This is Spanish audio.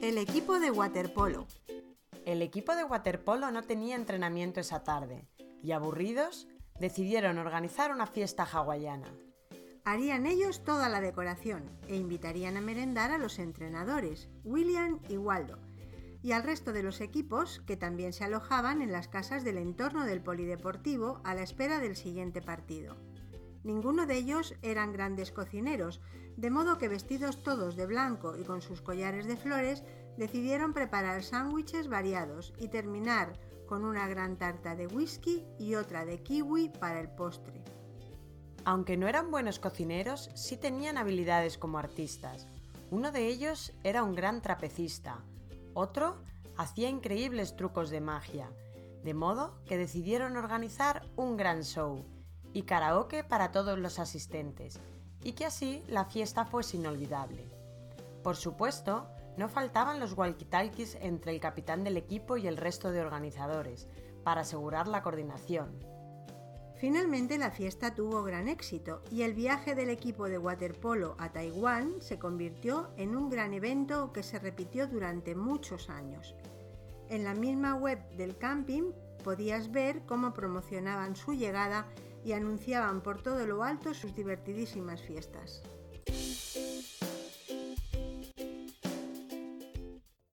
El equipo de waterpolo. El equipo de waterpolo no tenía entrenamiento esa tarde y, aburridos, decidieron organizar una fiesta hawaiana. Harían ellos toda la decoración e invitarían a merendar a los entrenadores, William y Waldo, y al resto de los equipos que también se alojaban en las casas del entorno del polideportivo a la espera del siguiente partido. Ninguno de ellos eran grandes cocineros, de modo que vestidos todos de blanco y con sus collares de flores, decidieron preparar sándwiches variados y terminar con una gran tarta de whisky y otra de kiwi para el postre. Aunque no eran buenos cocineros, sí tenían habilidades como artistas. Uno de ellos era un gran trapecista, otro hacía increíbles trucos de magia, de modo que decidieron organizar un gran show y karaoke para todos los asistentes, y que así la fiesta fuese inolvidable. Por supuesto, no faltaban los walkie-talkies entre el capitán del equipo y el resto de organizadores, para asegurar la coordinación. Finalmente la fiesta tuvo gran éxito y el viaje del equipo de waterpolo a Taiwán se convirtió en un gran evento que se repitió durante muchos años. En la misma web del camping podías ver cómo promocionaban su llegada y anunciaban por todo lo alto sus divertidísimas fiestas.